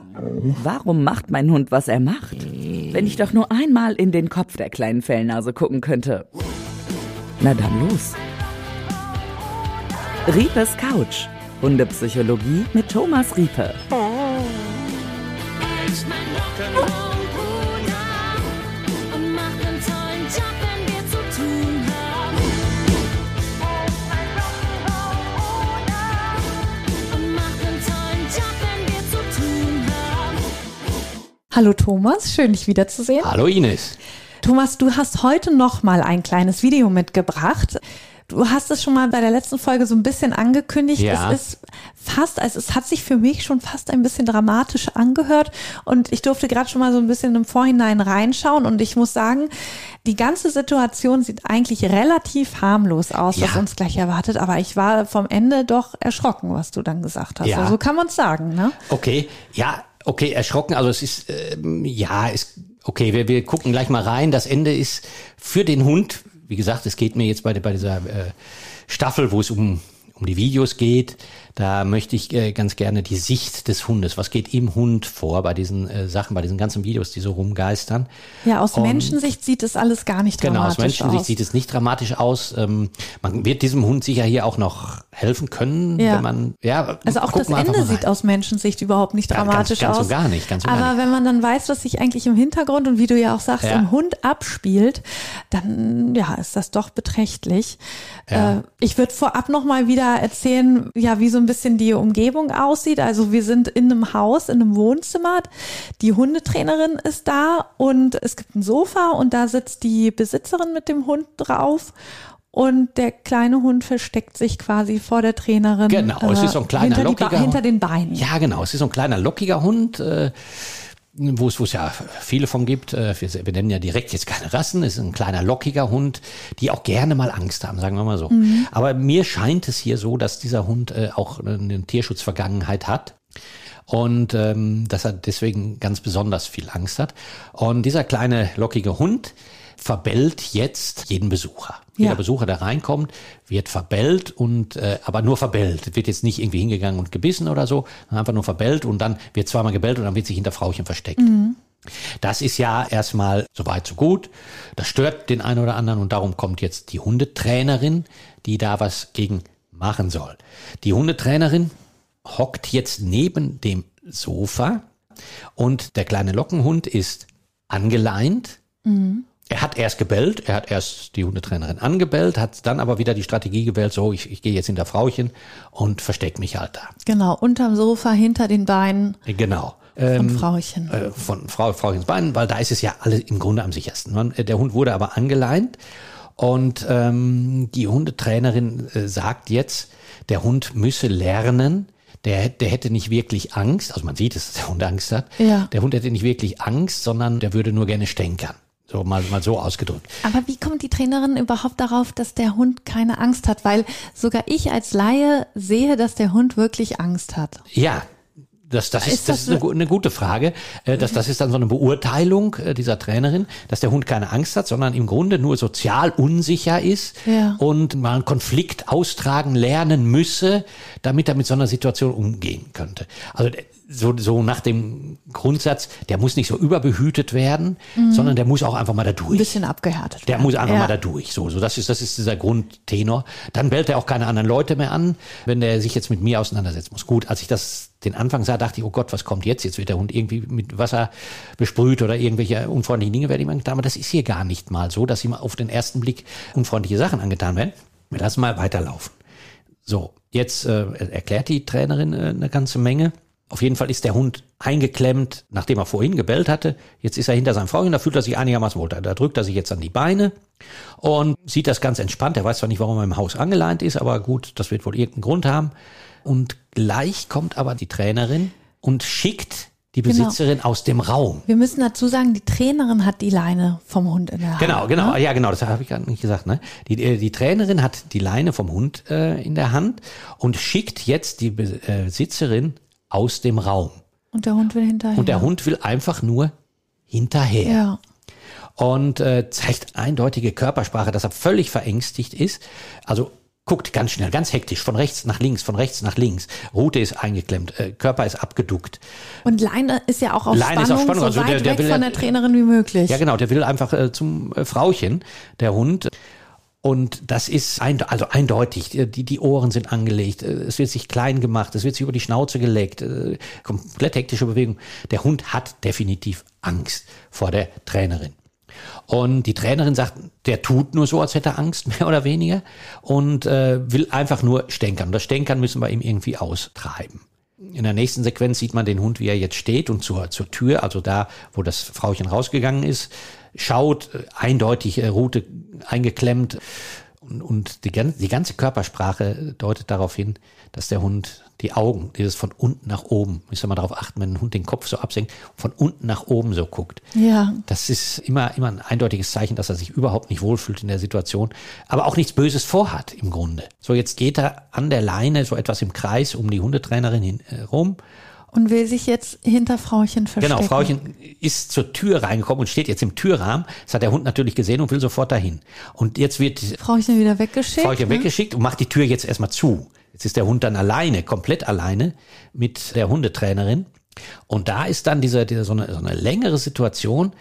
Warum macht mein Hund, was er macht? Wenn ich doch nur einmal in den Kopf der kleinen Fellnase gucken könnte. Na dann los. Riepes Couch. Hundepsychologie mit Thomas Riepe. Hallo Thomas, schön dich wiederzusehen. Hallo Ines. Thomas, du hast heute noch mal ein kleines Video mitgebracht. Du hast es schon mal bei der letzten Folge so ein bisschen angekündigt. Ja. Es ist fast, also es hat sich für mich schon fast ein bisschen dramatisch angehört und ich durfte gerade schon mal so ein bisschen im Vorhinein reinschauen und ich muss sagen, die ganze Situation sieht eigentlich relativ harmlos aus, was uns gleich erwartet, aber ich war vom Ende doch erschrocken, was du dann gesagt hast. Ja. Also so kann man es sagen, ne? Okay, erschrocken, also es ist, okay, wir gucken gleich mal rein. Das Ende ist für den Hund, wie gesagt, es geht mir jetzt bei dieser Staffel, wo es um die Videos geht, da möchte ich ganz gerne die Sicht des Hundes. Was geht im Hund vor bei diesen Sachen, bei diesen ganzen Videos, die so rumgeistern? Ja, aus Menschensicht sieht es alles gar nicht dramatisch aus. Genau, aus Menschensicht sieht es nicht dramatisch aus. Man wird diesem Hund sicher hier auch noch helfen können, wenn man, also auch das Ende sieht aus Menschensicht überhaupt nicht dramatisch aus. Ganz so gar nicht. Aber wenn man dann weiß, was sich eigentlich im Hintergrund und wie du ja auch sagst, im Hund abspielt, dann ist das doch beträchtlich. Ja. Ich würde vorab noch mal wieder erzählen, wie so ein bisschen die Umgebung aussieht. Also wir sind in einem Haus, in einem Wohnzimmer. Die Hundetrainerin ist da und es gibt ein Sofa und da sitzt die Besitzerin mit dem Hund drauf. Und der kleine Hund versteckt sich quasi vor der Trainerin. Genau, es ist so ein kleiner lockiger Hund. Hinter den Beinen. Ja, genau, es ist so ein kleiner lockiger Hund, wo es ja viele von gibt. Wir nennen ja direkt jetzt keine Rassen. Es ist ein kleiner lockiger Hund, die auch gerne mal Angst haben, sagen wir mal so. Mhm. Aber mir scheint es hier so, dass dieser Hund auch eine Tierschutzvergangenheit hat. Und dass er deswegen ganz besonders viel Angst hat. Und dieser kleine lockige Hund verbellt jetzt jeden Besucher. Jeder Besucher, der reinkommt, wird verbellt und aber nur verbellt. Wird jetzt nicht irgendwie hingegangen und gebissen oder so, sondern einfach nur verbellt und dann wird zweimal gebellt und dann wird sich hinter Frauchen versteckt. Mhm. Das ist ja erstmal so weit, so gut. Das stört den einen oder anderen und darum kommt jetzt die Hundetrainerin, die da was gegen machen soll. Die Hundetrainerin hockt jetzt neben dem Sofa und der kleine Lockenhund ist angeleint. Mhm. Er hat erst gebellt, er hat erst die Hundetrainerin angebellt, hat dann aber wieder die Strategie gewählt, so ich gehe jetzt hinter Frauchen und verstecke mich halt da. Genau, unterm Sofa, hinter den Beinen. Genau. Von Frauchen. Von Frauchens Beinen, weil da ist es ja alles im Grunde am sichersten. Der Hund wurde aber angeleint und die Hundetrainerin sagt jetzt, der Hund müsse lernen, der hätte nicht wirklich Angst, also man sieht es, dass der Hund Angst hat. Ja. Der Hund hätte nicht wirklich Angst, sondern der würde nur gerne stänkern. So mal so ausgedrückt. Aber wie kommt die Trainerin überhaupt darauf, dass der Hund keine Angst hat? Weil sogar ich als Laie sehe, dass der Hund wirklich Angst hat. Ja, das ist eine gute Frage. Das ist dann so eine Beurteilung dieser Trainerin, dass der Hund keine Angst hat, sondern im Grunde nur sozial unsicher ist und mal einen Konflikt austragen lernen müsse, damit er mit so einer Situation umgehen könnte. Also so nach dem Grundsatz, der muss nicht so überbehütet werden, sondern der muss auch einfach mal da durch. Ein bisschen abgehärtet werden. Der muss einfach mal da durch. So, das ist dieser Grundtenor. Dann bellt er auch keine anderen Leute mehr an, wenn der sich jetzt mit mir auseinandersetzen muss. Gut, als ich den Anfang sah, dachte ich, oh Gott, was kommt jetzt? Jetzt wird der Hund irgendwie mit Wasser besprüht oder irgendwelche unfreundlichen Dinge werden ihm angetan. Aber das ist hier gar nicht mal so, dass ihm auf den ersten Blick unfreundliche Sachen angetan werden. Wir lassen mal weiterlaufen. So, jetzt erklärt die Trainerin eine ganze Menge. Auf jeden Fall ist der Hund eingeklemmt, nachdem er vorhin gebellt hatte. Jetzt ist er hinter seinem Frauchen, da fühlt er sich einigermaßen wohl. Da drückt er sich jetzt an die Beine und sieht das ganz entspannt. Er weiß zwar nicht, warum er im Haus angeleint ist, aber gut, das wird wohl irgendeinen Grund haben. Und gleich kommt aber die Trainerin und schickt die Besitzerin aus dem Raum. Wir müssen dazu sagen, die Trainerin hat die Leine vom Hund in der Hand. Genau, ne? Ja genau, das habe ich gerade nicht gesagt. Ne? Die Trainerin hat die Leine vom Hund in der Hand und schickt jetzt die Besitzerin aus dem Raum. Und der Hund will hinterher. Und der Hund will einfach nur hinterher. Ja. Und zeigt eindeutige Körpersprache, dass er völlig verängstigt ist. Also guckt ganz schnell, ganz hektisch, von rechts nach links, von rechts nach links. Rute ist eingeklemmt, Körper ist abgeduckt. Und Leine ist ja auch auf Leine Spannung, ist auf Spannung, so also weit der weg will, von der Trainerin wie möglich. Ja genau, der will einfach zum Frauchen, der Hund. Und das ist eindeutig, die Ohren sind angelegt, es wird sich klein gemacht, es wird sich über die Schnauze gelegt, komplett hektische Bewegung. Der Hund hat definitiv Angst vor der Trainerin. Und die Trainerin sagt, der tut nur so, als hätte er Angst, mehr oder weniger, und will einfach nur stänkern. Und das Stänkern müssen wir ihm irgendwie austreiben. In der nächsten Sequenz sieht man den Hund, wie er jetzt steht und zur Tür, also da, wo das Frauchen rausgegangen ist, schaut, eindeutig Rute eingeklemmt, und die ganze Körpersprache deutet darauf hin, dass der Hund die Augen, dieses von unten nach oben, müssen wir mal darauf achten, wenn ein Hund den Kopf so absenkt, von unten nach oben so guckt. Ja. Das ist immer ein eindeutiges Zeichen, dass er sich überhaupt nicht wohlfühlt in der Situation, aber auch nichts Böses vorhat im Grunde. So, jetzt geht er an der Leine so etwas im Kreis um die Hundetrainerin herum. Und will sich jetzt hinter Frauchen verstecken. Genau, Frauchen ist zur Tür reingekommen und steht jetzt im Türrahmen. Das hat der Hund natürlich gesehen und will sofort dahin. Und jetzt wird Frauchen wieder weggeschickt. Weggeschickt und macht die Tür jetzt erstmal zu. Jetzt ist der Hund dann alleine, komplett alleine mit der Hundetrainerin. Und da ist dann so eine längere Situation,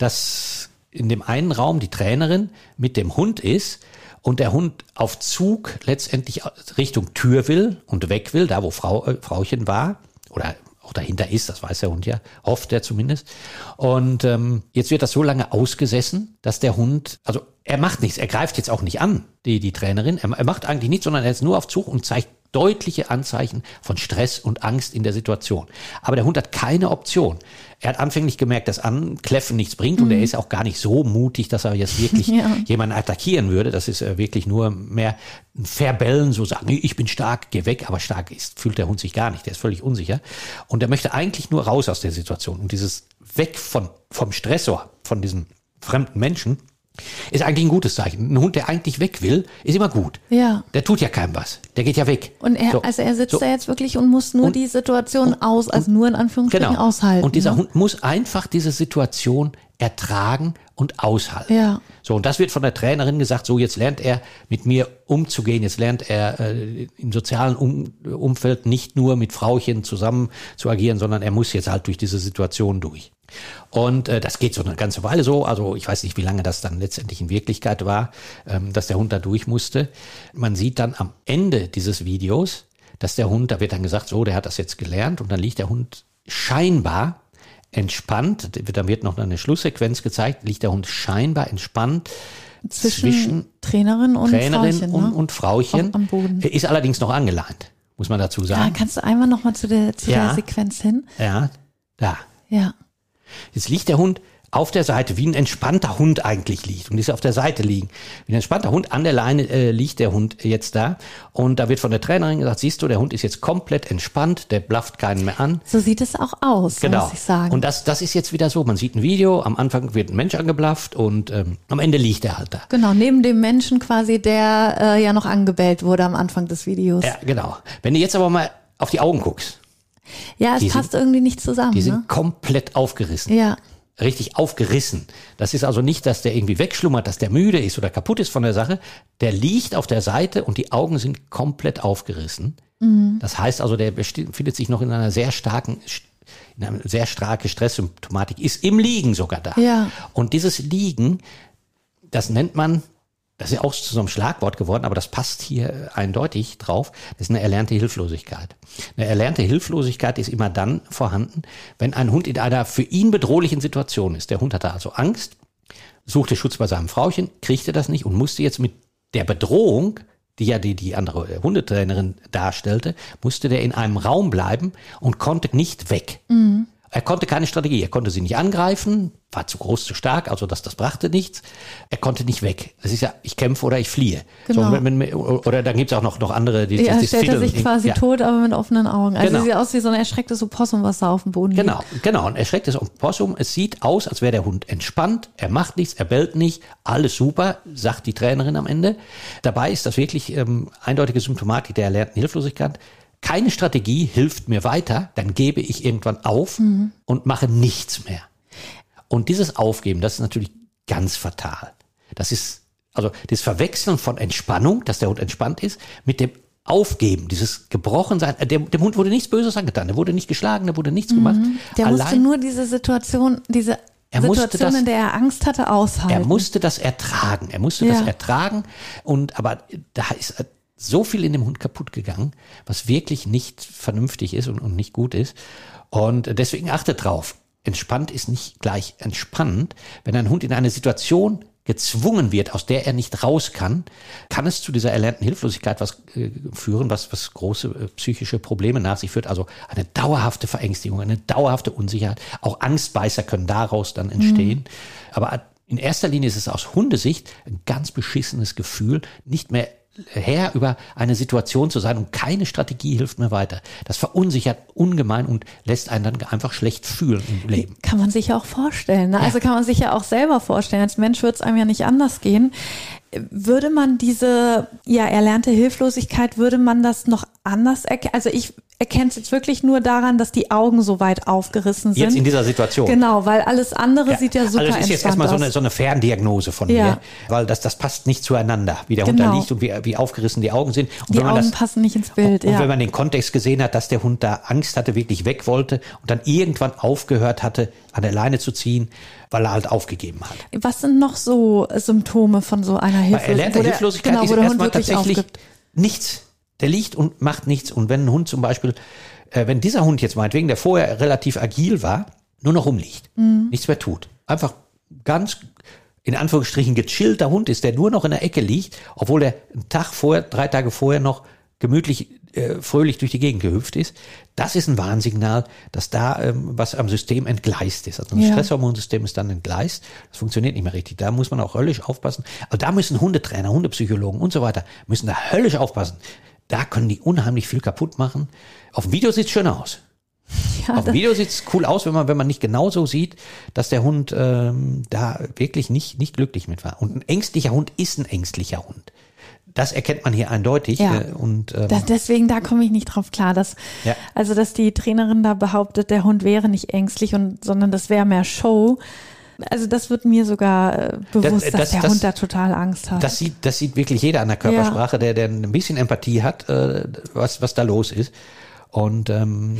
dass in dem einen Raum die Trainerin mit dem Hund ist und der Hund auf Zug letztendlich Richtung Tür will und weg will, da wo Frauchen war. Oder auch dahinter ist, das weiß der Hund ja, hofft er zumindest. Und jetzt wird das so lange ausgesessen, dass der Hund, also er macht nichts, er greift jetzt auch nicht an, die Trainerin, er macht eigentlich nichts, sondern er ist nur auf Zug und zeigt deutliche Anzeichen von Stress und Angst in der Situation. Aber der Hund hat keine Option. Er hat anfänglich gemerkt, dass Ankläffen nichts bringt und er ist auch gar nicht so mutig, dass er jetzt wirklich jemanden attackieren würde. Das ist wirklich nur mehr ein Verbellen, so sagen, nee, ich bin stark, geh weg, aber stark fühlt der Hund sich gar nicht, der ist völlig unsicher. Und er möchte eigentlich nur raus aus der Situation. Und dieses Weg vom Stressor, von diesem fremden Menschen, ist eigentlich ein gutes Zeichen. Ein Hund, der eigentlich weg will, ist immer gut. Ja. Der tut ja keinem was. Der geht ja weg. Und er sitzt da jetzt wirklich und muss nur die Situation nur in Anführungsstrichen aushalten. Und dieser Hund muss einfach diese Situation ertragen und aushalten. Ja. So, und das wird von der Trainerin gesagt, so jetzt lernt er mit mir umzugehen, jetzt lernt er im sozialen Umfeld nicht nur mit Frauchen zusammen zu agieren, sondern er muss jetzt halt durch diese Situation durch. Und das geht so eine ganze Weile so, also ich weiß nicht, wie lange das dann letztendlich in Wirklichkeit war, dass der Hund da durch musste. Man sieht dann am Ende dieses Videos, dass der Hund, da wird dann gesagt, so, der hat das jetzt gelernt und dann liegt der Hund scheinbar entspannt, da wird noch eine Schlusssequenz gezeigt, liegt der Hund scheinbar entspannt zwischen Trainerin und Frauchen, und Frauchen. Am Boden. Ist allerdings noch angeleint, muss man dazu sagen. Kannst du einmal nochmal zu der Sequenz hin? Ja, da. Ja. Jetzt liegt der Hund auf der Seite, wie ein entspannter Hund eigentlich liegt und ist auf der Seite liegen. Wie ein entspannter Hund an der Leine liegt der Hund jetzt da und da wird von der Trainerin gesagt, siehst du, der Hund ist jetzt komplett entspannt, der blafft keinen mehr an. So sieht es auch aus, genau. Muss ich sagen. Und das ist jetzt wieder so, man sieht ein Video, am Anfang wird ein Mensch angeblafft und am Ende liegt er halt da. Genau, neben dem Menschen quasi, der ja noch angebellt wurde am Anfang des Videos. Ja, genau. Wenn du jetzt aber mal auf die Augen guckst. Ja, es passt irgendwie nicht zusammen. Die sind komplett aufgerissen. Ja. Richtig aufgerissen. Das ist also nicht, dass der irgendwie wegschlummert, dass der müde ist oder kaputt ist von der Sache. Der liegt auf der Seite und die Augen sind komplett aufgerissen. Mhm. Das heißt also, der befindet sich noch in einer sehr starke Stresssymptomatik, ist im Liegen sogar da. Ja. Und dieses Liegen, das nennt man, das ist ja auch zu so einem Schlagwort geworden, aber das passt hier eindeutig drauf. Das ist eine erlernte Hilflosigkeit. Eine erlernte Hilflosigkeit ist immer dann vorhanden, wenn ein Hund in einer für ihn bedrohlichen Situation ist. Der Hund hatte also Angst, suchte Schutz bei seinem Frauchen, kriegte das nicht und musste jetzt mit der Bedrohung, die ja die andere Hundetrainerin darstellte, musste der in einem Raum bleiben und konnte nicht weg. Mhm. Er konnte keine Strategie, er konnte sie nicht angreifen, war zu groß, zu stark, also das brachte nichts. Er konnte nicht weg. Das ist ja, ich kämpfe oder ich fliehe. Genau. So, oder dann gibt's auch noch andere, die stellt er sich quasi tot, aber mit offenen Augen. Also genau. Sieht aus wie so ein erschrecktes Opossum, was da auf dem Boden liegt. Genau. Ein erschrecktes Opossum. Es sieht aus, als wäre der Hund entspannt. Er macht nichts, er bellt nicht. Alles super, sagt die Trainerin am Ende. Dabei ist das wirklich eindeutige Symptomatik der erlernten Hilflosigkeit. Keine Strategie hilft mir weiter, dann gebe ich irgendwann auf und mache nichts mehr. Und dieses Aufgeben, das ist natürlich ganz fatal. Das ist Also das Verwechseln von Entspannung, dass der Hund entspannt ist, mit dem Aufgeben, dieses Gebrochensein. Dem Hund wurde nichts Böses angetan, der wurde nicht geschlagen, der wurde nichts gemacht. Der musste nur diese Situation, in der er Angst hatte, aushalten. Er musste das ertragen. Aber da ist so viel in dem Hund kaputt gegangen, was wirklich nicht vernünftig ist und nicht gut ist. Und deswegen achtet drauf. Entspannt ist nicht gleich entspannend. Wenn ein Hund in eine Situation gezwungen wird, aus der er nicht raus kann es zu dieser erlernten Hilflosigkeit führen, was große psychische Probleme nach sich führt. Also eine dauerhafte Verängstigung, eine dauerhafte Unsicherheit. Auch Angstbeißer können daraus dann entstehen. Aber in erster Linie ist es aus Hundesicht ein ganz beschissenes Gefühl, nicht mehr Herr über eine Situation zu sein und keine Strategie hilft mir weiter. Das verunsichert ungemein und lässt einen dann einfach schlecht fühlen im Leben. Kann man sich ja auch vorstellen. Ne? Ja. Also kann man sich ja auch selber vorstellen. Als Mensch wird es einem ja nicht anders gehen. Würde man diese erlernte Hilflosigkeit, würde man das noch anders erkennen? Also ich erkenne es jetzt wirklich nur daran, dass die Augen so weit aufgerissen sind. Jetzt in dieser Situation. Genau, weil alles andere sieht ja super entspannt aus. Das ist jetzt erstmal so eine Ferndiagnose von mir, weil das passt nicht zueinander, wie der Hund da liegt und wie aufgerissen die Augen sind. Und die Augen passen nicht ins Bild. Und wenn man den Kontext gesehen hat, dass der Hund da Angst hatte, wirklich weg wollte und dann irgendwann aufgehört hatte, an der Leine zu ziehen, weil er halt aufgegeben hat. Was sind noch so Symptome von so einer Hilflosigkeit? Erlernte Hilflosigkeit ist erstmal tatsächlich nichts. Der liegt und macht nichts. Und wenn ein Hund zum Beispiel, wenn dieser Hund jetzt meinetwegen, der vorher relativ agil war, nur noch rumliegt, nichts mehr tut, einfach ganz in Anführungsstrichen gechillter Hund ist, der nur noch in der Ecke liegt, obwohl er 3 Tage vorher noch gemütlich, fröhlich durch die Gegend gehüpft ist, das ist ein Warnsignal, dass da was am System entgleist ist. Also ein Stresshormonsystem ist dann entgleist, das funktioniert nicht mehr richtig. Da muss man auch höllisch aufpassen. Also da müssen Hundetrainer, Hundepsychologen und so weiter, müssen da höllisch aufpassen. Da können die unheimlich viel kaputt machen. Auf dem Video sieht's schön aus. Ja, auf dem Video sieht's cool aus, wenn man nicht genau so sieht, dass der Hund da wirklich nicht glücklich mit war. Und ein ängstlicher Hund ist ein ängstlicher Hund. Das erkennt man hier eindeutig. Ja. Deswegen, da komme ich nicht drauf klar, dass die Trainerin da behauptet, der Hund wäre nicht ängstlich, sondern das wäre mehr Show. Also das wird mir sogar bewusst, dass der Hund da total Angst hat. Das sieht wirklich jeder an der Körpersprache, der ein bisschen Empathie hat, was da los ist. Und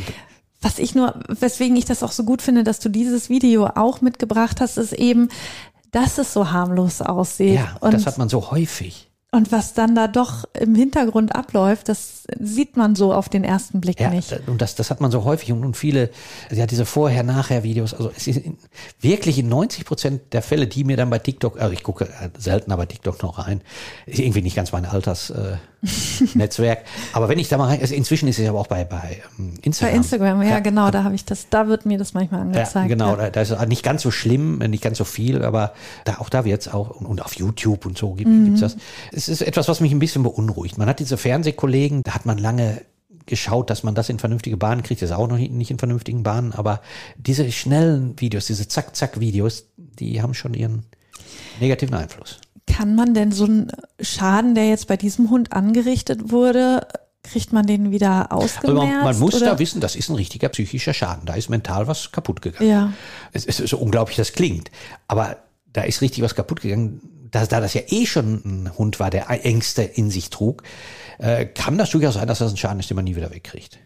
weswegen ich das auch so gut finde, dass du dieses Video auch mitgebracht hast, ist eben, dass es so harmlos aussieht. Ja, und das hat man so häufig. Und was dann da doch im Hintergrund abläuft, das sieht man so auf den ersten Blick nicht. Und das hat man so häufig und viele, diese Vorher-Nachher-Videos, also es ist wirklich in 90% der Fälle, die mir dann bei TikTok, also ich gucke seltener bei TikTok noch rein, ist irgendwie nicht ganz mein Altersnetzwerk, aber wenn ich da mal rein, also inzwischen ist es aber auch bei Instagram. Bei Instagram, genau, da wird mir das manchmal angezeigt. Ja, genau, da ist es nicht ganz so schlimm, nicht ganz so viel, aber da wird es auch, und auf YouTube und so gibt's das. Es ist etwas, was mich ein bisschen beunruhigt. Man hat diese Fernsehkollegen, da hat man lange geschaut, dass man das in vernünftige Bahnen kriegt. Das ist auch noch nicht in vernünftigen Bahnen, aber diese schnellen Videos, diese Zack-Zack-Videos, die haben schon ihren negativen Einfluss. Kann man denn so einen Schaden, der jetzt bei diesem Hund angerichtet wurde, kriegt man den wieder ausgemerzt? Also man muss da wissen, das ist ein richtiger psychischer Schaden. Da ist mental was kaputt gegangen. Ja. Es ist so unglaublich, das klingt. Aber da ist richtig was kaputt gegangen. Da das ja schon ein Hund war, der Ängste in sich trug, kann das durchaus sein, dass das ein Schaden ist, den man nie wieder wegkriegt.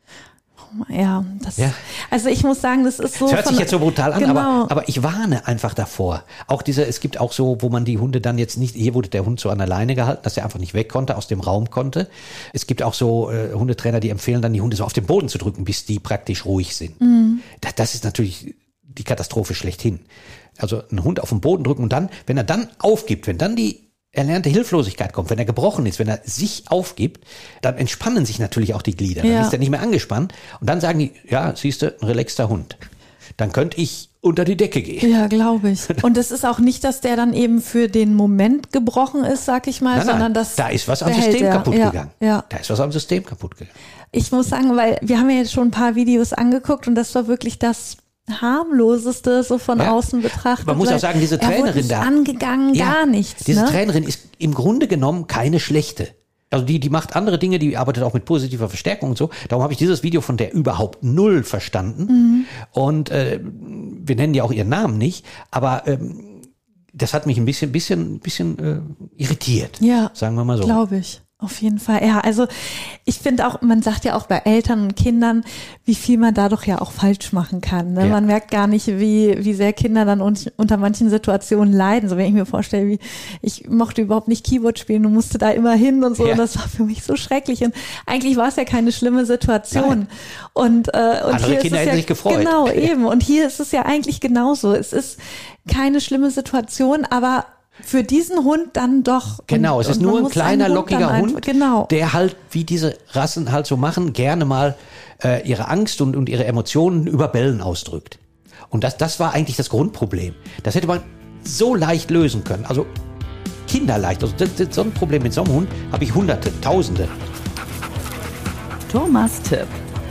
Also ich muss sagen, das ist so. Das hört sich jetzt so brutal an, aber ich warne einfach davor. Auch es gibt auch so, wo man die Hunde dann jetzt nicht, hier wurde der Hund so an der Leine gehalten, dass er einfach nicht weg konnte, aus dem Raum konnte. Es gibt auch so Hundetrainer, die empfehlen dann, die Hunde so auf den Boden zu drücken, bis die praktisch ruhig sind. Mhm. Das ist natürlich die Katastrophe schlechthin. Also einen Hund auf den Boden drücken und dann, wenn er dann aufgibt, wenn dann die erlernte Hilflosigkeit kommt, wenn er gebrochen ist, wenn er sich aufgibt, dann entspannen sich natürlich auch die Glieder. Dann ist er nicht mehr angespannt und dann sagen die, siehst du, ein relaxter Hund. Dann könnte ich unter die Decke gehen. Ja, glaube ich. Und es ist auch nicht, dass der dann eben für den Moment gebrochen ist, sag ich mal, sondern dass da ist was am System kaputt gegangen. Ja. Da ist was am System kaputt gegangen. Ich muss sagen, weil wir haben ja jetzt schon ein paar Videos angeguckt und das war wirklich das harmloseste, so von außen betrachtet. Man muss auch sagen, diese Trainerin da. Angegangen, gar nichts. Diese Trainerin ist im Grunde genommen keine schlechte. Also die macht andere Dinge, die arbeitet auch mit positiver Verstärkung und so. Darum habe ich dieses Video von der überhaupt null verstanden. Mhm. Und wir nennen ja auch ihren Namen nicht, aber das hat mich ein bisschen irritiert. Ja, sagen wir mal so. Glaube ich. Auf jeden Fall. Ja, also ich finde auch, man sagt ja auch bei Eltern und Kindern, wie viel man da doch ja auch falsch machen kann. Ne? Ja. Man merkt gar nicht, wie sehr Kinder dann unter manchen Situationen leiden. So wenn ich mir vorstelle, ich mochte überhaupt nicht Keyboard spielen und musste da immer hin und so. Ja. Und das war für mich so schrecklich. Und eigentlich war es ja keine schlimme Situation. Nein. Und Andere hier Kinder ist es hätten sich gefreut. Genau, eben. Und hier ist es ja eigentlich genauso. Es ist keine schlimme Situation, aber für diesen Hund dann doch. Genau, es ist nur ein kleiner, lockiger Hund, genau. der halt, wie diese Rassen halt so machen, gerne mal ihre Angst und ihre Emotionen über Bellen ausdrückt. Und das war eigentlich das Grundproblem. Das hätte man so leicht lösen können. Also kinderleicht. Also so ein Problem mit so einem Hund habe ich Hunderte, Tausende. Thomas Tipp.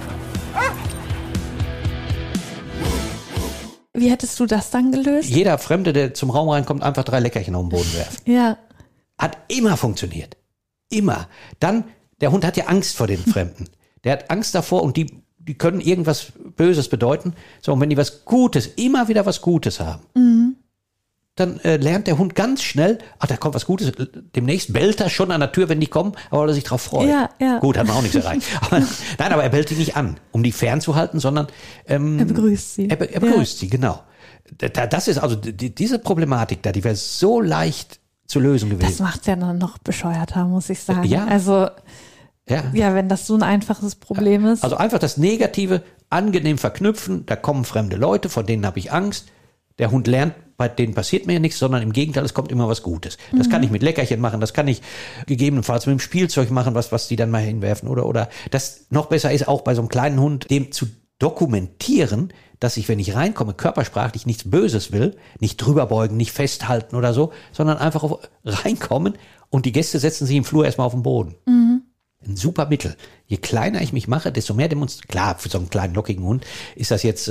Wie hättest du das dann gelöst? Jeder Fremde, der zum Raum reinkommt, einfach 3 Leckerchen auf den Boden werfen. Ja. Hat immer funktioniert. Immer. Dann, der Hund hat ja Angst vor den Fremden. Der hat Angst davor und die können irgendwas Böses bedeuten. So, und wenn die was Gutes, immer wieder was Gutes haben, dann lernt der Hund ganz schnell, da kommt was Gutes, demnächst bellt er schon an der Tür, wenn die kommen, aber weil er sich drauf freut. Ja, ja. Gut, hat man auch nichts erreicht. Aber er bellt die nicht an, um die fernzuhalten, sondern Er begrüßt sie. er begrüßt sie, genau. Das ist also diese Problematik da, die wäre so leicht zu lösen gewesen. Das macht's ja dann noch bescheuerter, muss ich sagen. Ja. Also, Ja. wenn das so ein einfaches Problem ist. Also einfach das Negative angenehm verknüpfen, da kommen fremde Leute, vor denen habe ich Angst. Der Hund lernt, bei denen passiert mir ja nichts, sondern im Gegenteil, es kommt immer was Gutes. Das kann ich mit Leckerchen machen, das kann ich gegebenenfalls mit dem Spielzeug machen, was die dann mal hinwerfen. Oder das noch besser ist auch bei so einem kleinen Hund, dem zu dokumentieren, dass ich, wenn ich reinkomme, körpersprachlich nichts Böses will, nicht drüber beugen, nicht festhalten oder so, sondern einfach reinkommen und die Gäste setzen sich im Flur erstmal auf den Boden. Ein super Mittel. Je kleiner ich mich mache, desto mehr klar, für so einen kleinen, lockigen Hund ist das jetzt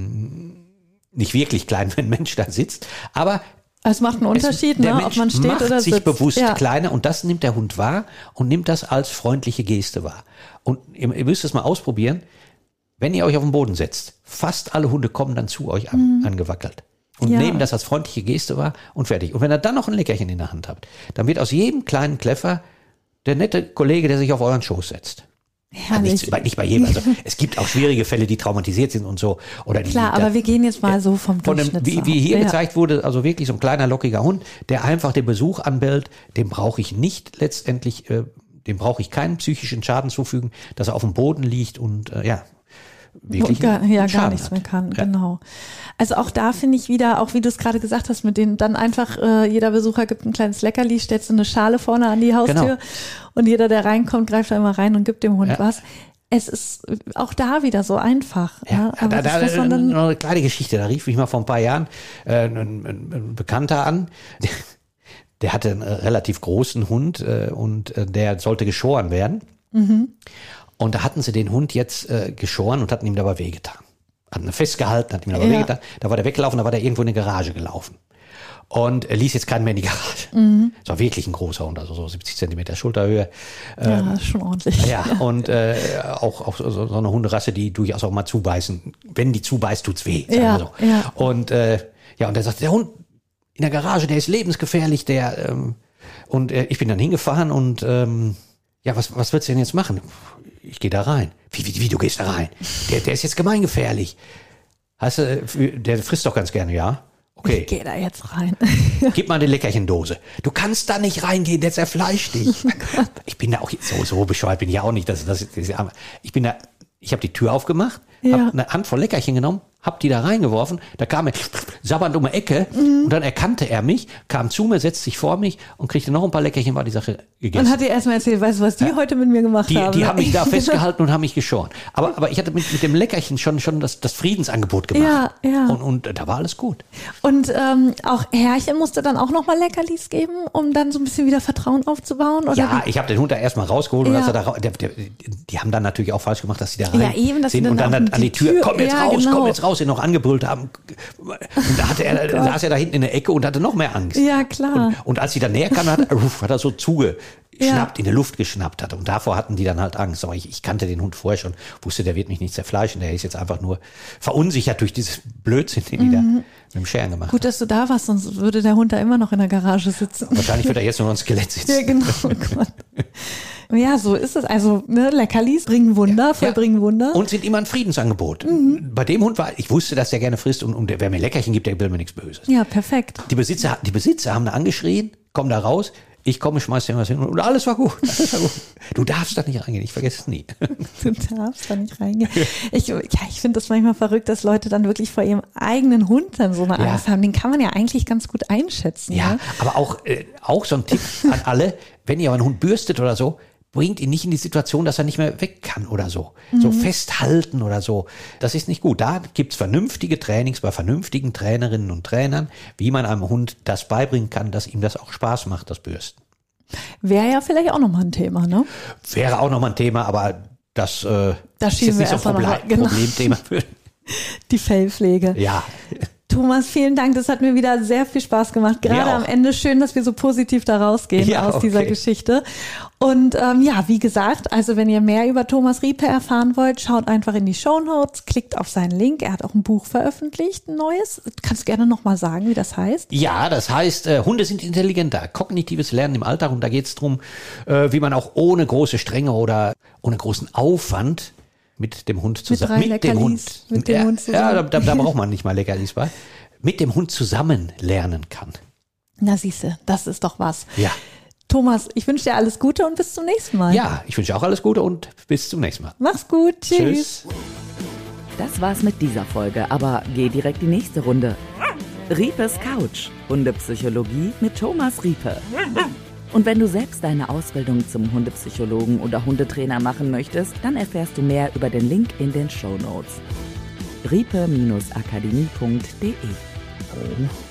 nicht wirklich klein, wenn ein Mensch da sitzt, aber Es macht einen Unterschied, der ne, Mensch ob man steht macht oder sich sitzt. bewusst Ja. kleiner und das nimmt der Hund wahr und nimmt das als freundliche Geste wahr. Und ihr müsst es mal ausprobieren, wenn ihr euch auf den Boden setzt, fast alle Hunde kommen dann zu euch angewackelt und Ja. nehmen das als freundliche Geste wahr und fertig. Und wenn ihr dann noch ein Leckerchen in der Hand habt, dann wird aus jedem kleinen Kleffer der nette Kollege, der sich auf euren Schoß setzt. Ja, nicht bei jedem. Also es gibt auch schwierige Fälle, die traumatisiert sind und so. Oder Klar, aber wir gehen jetzt mal so vom Durchschnitt wie hier aus. gezeigt wurde, also wirklich so ein kleiner, lockiger Hund, der einfach den Besuch anbellt, dem brauche ich nicht letztendlich, dem brauche ich keinen psychischen Schaden zufügen, dass er auf dem Boden liegt und wirklich gar Schaden nichts hat. mehr kann, Ja. genau. Also auch da finde ich wieder, auch wie du es gerade gesagt hast, mit denen dann einfach, jeder Besucher gibt ein kleines Leckerli, stellt so eine Schale vorne an die Haustür Genau. und jeder, der reinkommt, greift da immer rein und gibt dem Hund Ja. was. Es ist auch da wieder so einfach. Ja, Aber das muss man dann, noch eine kleine Geschichte. Da rief mich mal vor ein paar Jahren ein Bekannter an. Der hatte einen relativ großen Hund und der sollte geschoren werden. Und da hatten sie den Hund jetzt geschoren und hatten ihm dabei wehgetan. Hatten ihn festgehalten, hat ihm dabei wehgetan. Da war der weggelaufen, da war der irgendwo in eine Garage gelaufen. Und er ließ jetzt keinen mehr in die Garage. Das war wirklich ein großer Hund, also so 70 Zentimeter Schulterhöhe. ja, ist schon ordentlich. Ja, und auch so eine Hunderasse, die durchaus auch mal zubeißen. Wenn die zubeißt, tut's weh. Sagen Ja, wir so. ja. Und und er sagt, der Hund in der Garage, der ist lebensgefährlich, und ich bin dann hingefahren und was willst du denn jetzt machen? Ich gehe da rein. Wie du gehst da rein? Der ist jetzt gemeingefährlich. Der frisst doch ganz gerne, ja? Okay. Ich gehe da jetzt rein. Gib mal eine Leckerchendose. Du kannst da nicht reingehen, der zerfleischt dich. Ich bin da auch so bescheuert bin ich ja auch nicht. Ich habe die Tür aufgemacht, habe eine Handvoll Leckerchen genommen, hab die da reingeworfen, da kam er sabbernd um die Ecke und dann erkannte er mich, kam zu mir, setzte sich vor mich und kriegte noch ein paar Leckerchen, war die Sache gegessen. Und hat dir erstmal erzählt, weißt du, was die heute mit mir gemacht haben? Die haben mich da festgehalten und haben mich geschoren. Aber ich hatte mit dem Leckerchen schon das Friedensangebot gemacht. Ja. Und da war alles gut. Und auch Herrchen musste dann auch nochmal Leckerlis geben, um dann so ein bisschen wieder Vertrauen aufzubauen? Oder Ja, ich habe den Hund da erstmal rausgeholt und Ja. als er die haben dann natürlich auch falsch gemacht, dass sie da rein Ja, eben, dass sie sind dann und dann auch an die Tür, komm jetzt ja, raus, genau. komm jetzt raus, die noch angebrüllt haben. Und da saß er da hinten in der Ecke und hatte noch mehr Angst. Ja, klar. Und als sie dann näher kam, hat er so in der Luft geschnappt hat. Und davor hatten die dann halt Angst. Aber ich kannte den Hund vorher schon, wusste, der wird mich nicht zerfleischen. Der ist jetzt einfach nur verunsichert durch dieses Blödsinn, den die da mit dem Scheren gemacht haben. Gut, dass du da warst, sonst würde der Hund da immer noch in der Garage sitzen. Wahrscheinlich wird er jetzt nur noch ein Skelett sitzen. Ja, genau. Oh Gott. Ja, so ist es. Also Leckerlis bringen Wunder, vollbringen Wunder. Und sind immer ein Friedensangebot. Bei dem Hund ich wusste, dass der gerne frisst und wer mir Leckerchen gibt, der will mir nichts Böses. Ja, perfekt. Die Besitzer haben da angeschrien, kommen da raus, ich komme, schmeiß dir was hin und alles war gut. Du darfst da nicht reingehen, ich vergesse es nie. Du darfst da nicht reingehen. Ich finde das manchmal verrückt, dass Leute dann wirklich vor ihrem eigenen Hund dann so eine Angst haben. Den kann man ja eigentlich ganz gut einschätzen. Ja, ne? aber auch so ein Tipp an alle, wenn ihr euren Hund bürstet oder so, bringt ihn nicht in die Situation, dass er nicht mehr weg kann oder so. So festhalten oder so. Das ist nicht gut. Da gibt's vernünftige Trainings bei vernünftigen Trainerinnen und Trainern, wie man einem Hund das beibringen kann, dass ihm das auch Spaß macht, das Bürsten. Wäre ja vielleicht auch nochmal ein Thema, ne? Wäre auch nochmal ein Thema, aber das ist jetzt nicht so ein Problemthema für die Fellpflege. Ja. Thomas, vielen Dank. Das hat mir wieder sehr viel Spaß gemacht. Gerade am Ende schön, dass wir so positiv da rausgehen aus dieser Geschichte. Und wie gesagt, also wenn ihr mehr über Thomas Riepe erfahren wollt, schaut einfach in die Shownotes, klickt auf seinen Link. Er hat auch ein Buch veröffentlicht, ein neues. Kannst du gerne nochmal sagen, wie das heißt? Ja, das heißt, Hunde sind intelligenter. Kognitives Lernen im Alltag. Und da geht es darum, wie man auch ohne große Strenge oder ohne großen Aufwand mit dem Hund zusammen. Mit dem Hund zusammen. Ja, da braucht man nicht mal Leckerlis bei. Mit dem Hund zusammen lernen kann. Na siehste, das ist doch was. Ja. Thomas, ich wünsche dir alles Gute und bis zum nächsten Mal. Ja, ich wünsche auch alles Gute und bis zum nächsten Mal. Mach's gut. Tschüss. Das war's mit dieser Folge, aber geh direkt die nächste Runde. Riepes Couch. Hundepsychologie mit Thomas Riepe. Und wenn du selbst deine Ausbildung zum Hundepsychologen oder Hundetrainer machen möchtest, dann erfährst du mehr über den Link in den Shownotes. riepe-akademie.de